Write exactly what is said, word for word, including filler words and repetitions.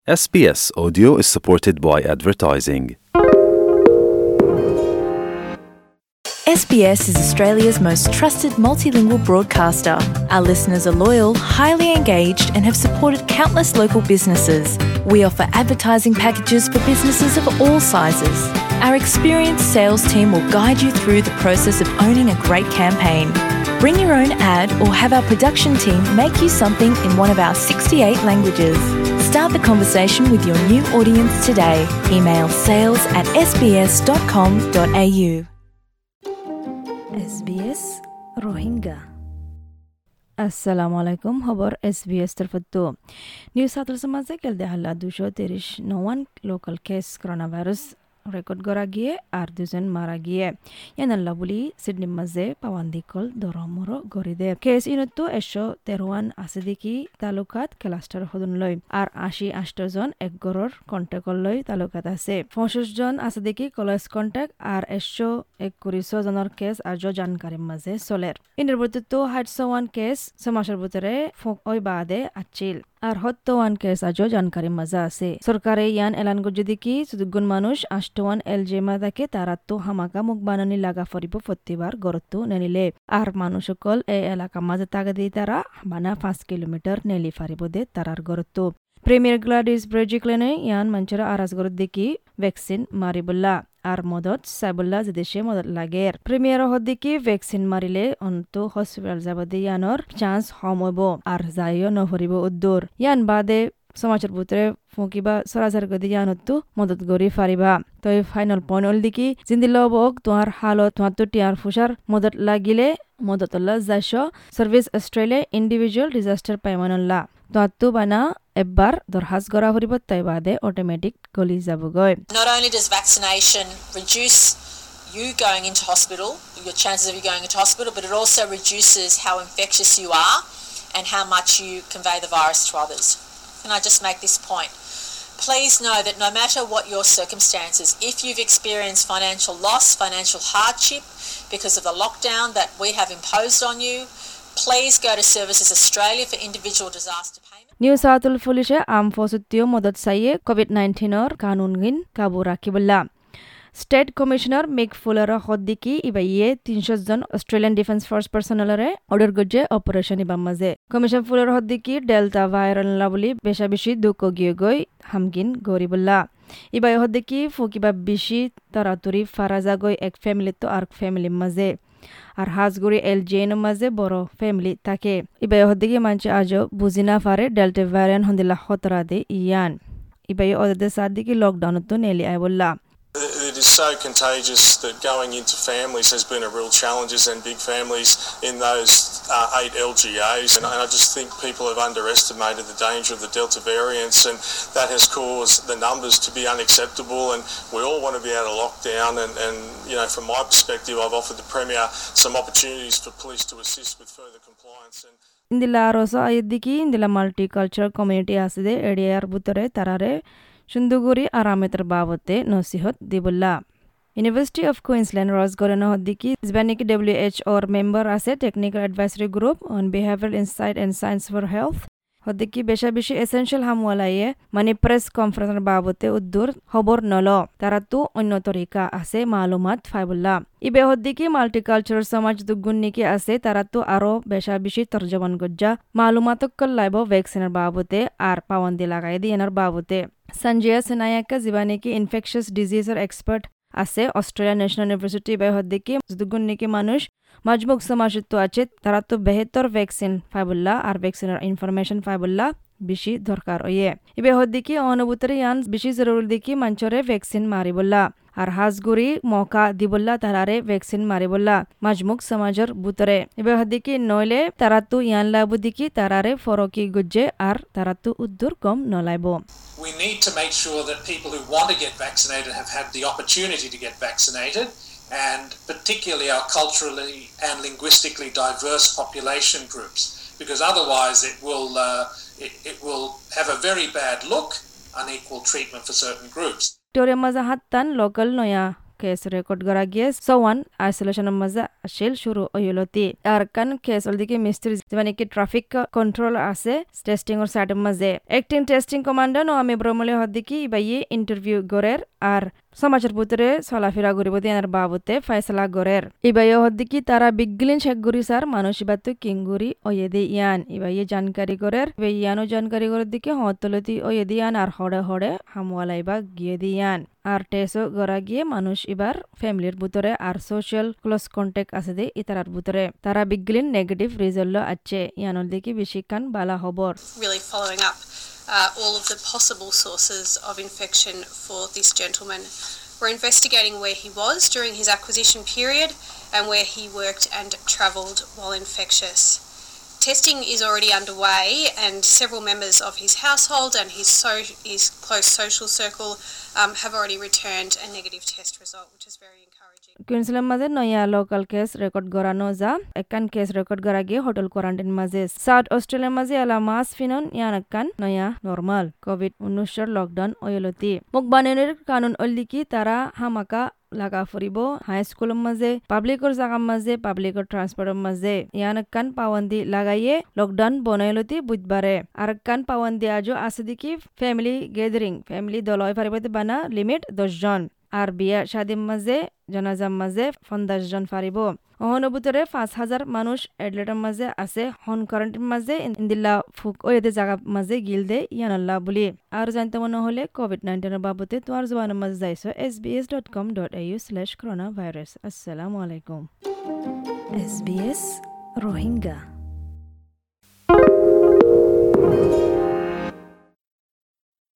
S B S Audio is supported by advertising. S B S is Australia's most trusted multilingual broadcaster. Our listeners are loyal, highly engaged, and have supported countless local businesses. We offer advertising packages for businesses of all sizes. Our experienced sales team will guide you through the process of owning a great campaign. Bring your own ad or have our production team make you something in one of our sixty-eight languages. Start the conversation with your new audience today. Email sales at s b s dot com dot a u. S B S Rohingya. Assalamualaikum. Habar S B S terfatu. New South Wales maze kelde halla two hundred thirty no one local case coronavirus record gora giye ar duzen mara giye yanalla buli Sydney maze pawandikol doromoro goride case inotto one hundred thirty-one asidiki talukat cluster hodun loy ar eighty-eight jon ek goror contact loy talukat ase forty-five jon asidiki close contact ar one hundred twenty-one jonor case ajo jankari maze soler inirbutu one hundred one case samashar butare fok oi bade achil আর হত্য one case আজও জানকারি মাজা আছে সরকারে ইয়ান এলান গজদি কি সুদগুন মানুষ আষ্টওয়ান এলজেমা থাকে তারাতো হামাকা মুখ বানানি লাগা ফরিব প্রতিবার গরতো নেনিলে আর মানুষকল এই এলাকা মাঝে তাগা দি তারা বানা পাঁচ কিলোমিটার নেলি ফারিব দে তারার গরতো প্রিমিয়ার গ্লাডিস ব্রেজিক্লেনে ইয়ান মঞ্চরা আরাজ গরদি কি ভ্যাকসিন মারিবুল্লা আর মদত সাইবুল্লা যে দেশে মদত লাগে প্রিমিয়ার হদ্দিকি ভ্যাকসিন মারিলে অন্ত হসপিটাল যাবদি ইয়ানোর চান্স কম হইব আর যাইও নভরিব উদ্দুর ইয়ান বাদে সমাজের ভিতরে ফুঁকিবা সরাসরি গদি ইয়ানতো মদত গরি ফারিবা তই ফাইনাল পয়েন্ট হল দিকি জিন্দিল বক তোমার হালত তোমার তো টিয়ার ফুসার মদত লাগিলে মদতল্লা যাইশ সার্ভিস অস্ট্রেলিয়া ইন্ডিভিজুয়াল ডিজাস্টার পাইমানল্লা তো বানা এবার দরখাস্ত করা হরিব তাই বাদে অটোমেটিক গলি যাবগৈ Not only does vaccination reduce you going into hospital, your chances of you going into hospital, but it also reduces how infectious you are and how much you convey the virus to others. Can I just make this point? Please know that no matter what your circumstances, if you've experienced financial loss, financial hardship because of the lockdown that we have imposed on you, please go to Services Australia for individual disaster payment. New South Wales Police am fosutio modat saye COVID nineteen or kanungin kabu rakiballa. State Commissioner Mick Fuller hoddiki ibaye three hundred jon Australian Defence Force personnel re order gojje operation ibamaze. Commissioner Fuller hoddiki Delta viral labuli besha beshi dukko giye goi hamgin goribulla. Ibaye hoddiki fukiba bishi taraturi faraza goi ek family to ark family maze. আর হাজগুড়ি এল জেন মাঝে বড় family থাকে ইবাই হদিকে মানছে আজও বুঝিনা পারে ডেল্টা ভ্যারিয়েন্ট হন্দিলা খতরা দে ইয়ান ইবাই ওদের সাদিকে লকডাউন তো নেলি আই বললা It is so contagious that going into families has been a real challenge, and big families in those uh, eight L G As. And I just think people have underestimated the danger of the Delta variants, and that has caused the numbers to be unacceptable. And we all want to be out of lockdown. And, and you know, from my perspective, I've offered the Premier some opportunities for police to assist with further compliance. And indila rosa ayidiki indila multicultural community aside ediyar butare tarare Shunduguri arameter babote nasihat dibulla. University of Queensland Rosgorana Hoddiki Hispanic W H O member ase technical advisory group on behavioral insight and science for health. Hoddiki besha beshi essential hamwalaye mani press conference babote uddur hobor nolo taratu onno torika ase malumat faibulla. Ibe hoddiki multicultural samaj dugunniki ase taratu aro besha beshi tarjaman gojja malumatok kollaibo vaccine babote ar pawandi lagai dienar babote. Sanjay Senayaka Zibaniki infectious disease expert আছে Australia national university বাই হদ্দিকি দুগুন্নিকি মানুষ মাজমুক সমাজত্ব আছে তারা তো বেহতর vaccine ফাইবুল্লাহ আর ভ্যাকসিনের ইনফরমেশন ফাইবুল্লাহ বেশি দরকার ওয়ে ইবে হদ্দিকি অনুভূতরে ইয়ান বেশি জরুরি দিকি মঞ্চরে ভ্যাকসিন মারিবুল্লাহ আর হাজগুড়ি মৌকা দিবুল্লাহ তারারে ভ্যাকসিন মারিবুল্লাহ মাজমুক সমাজের বুতরে ইবে হদ্দিকি নইলে তারা তো ইয়ান লাবু দিকি তারারে ফরকি গুজ্জে আর তারা তো উদ্দুর কম নলাইব We need to make sure that people who want to get vaccinated have had the opportunity to get vaccinated, and particularly our culturally and linguistically diverse population groups, because otherwise it will uh, it, it will have a very bad look, unequal treatment for certain groups. Victoria maza hattan local noya case record করা গিয়ে Schwann আইসোলেশনের মাঝে আসিল শুরু হইলতি আর কান case অলদিকে মিস্ত্রি মানে কি traffic control আছে testing ওর সাইডের মাঝে একটিং টেস্টিং কমান্ডার নো আমি ব্রহ্মলে হদ্দিকি ইবাইয়ে ইন্টারভিউ গরের আর সমাচার পুত্রে চলাফেরা করিব দিয়ার বাবতে ফয়সালা গরের ইবাইয়ে হদ্দিকি তারা বিগলিন শেখগুরি সার মানুষ ইবাতো কিঙ্গুরি ওয়েদে ইয়ান ইবাইয়ে জানকারি গরের ইবাই ইয়ানো জানকারি গরের দিকে হতলতি ওয়েদে ইয়ান আর হড়ে হড়ে হামওয়ালাইবা গিয়ে দিয়ান আর টেসো গড়া গিয়ে মানুষ এবার ফ্যামিলির ভিতরে আর সোশ্যাল ক্লোজ কন্ট্যাক্ট আছে দে ইতারার ভিতরে তারা বিগলিন নেগেটিভ রিজাল্ট আছে ইয়ানোর দিকে বেশি কান বালা খবর really following up uh, all of the possible sources of infection for this gentleman. We're investigating where he was during his acquisition period and where he worked and travelled while infectious. Testing is already underway and several members of his household and his, so- his close social circle um, have already returned a negative test result, which is very encouraging. Queensland মাঝে নয়া local case record করানো যা একান case record করা গিয়ে hotel quarantine মাঝে south অস্ট্রেলিয়ার মাঝে এলা মাস ফিনন ইয়ান একান নয়া নরমাল কোভিড উনিশের লকডাউন ওয়লতি মুখবানের কানুন অল্লিকি তারা হামাকা লাগা ফুরিব হাই স্কুলের মাঝে পাবলিকর জাগার মাঝে পাবলিকর ট্রান্সপোর্টের মাঝে ইয়ান কান পাওয়ান্দি লাগাইয়ে লকডাউন বনাইলতি বুধবারে আর কান পাওয়ান্দি আজও আছে দেখি ফ্যামিলি গ্যাদারিং ফ্যামিলি দলয় ফারিবতে বানা লিমিট দশ জন আর বিয়া শাদির মাঝে জানাজার মাঝে পঞ্চাশ জন ফারিব অহনবুতরে পাঁচ হাজার মানুষ এডলেটের মাঝে আছে হন কোয়ারেন্টাইন মাঝে ইন্দিল্লা ফুক ওয়েদে জায়গা মাঝে গিল দে ইয়ানাল্লাহ বলি আর জানতে মনে হলে কোভিড নাইন্টিনের বাবদে তোমার জবানের মাঝে যাইছো S B S dot com dot A U slash corona virus আসসালামু আলাইকুম এস বি এস রোহিঙ্গা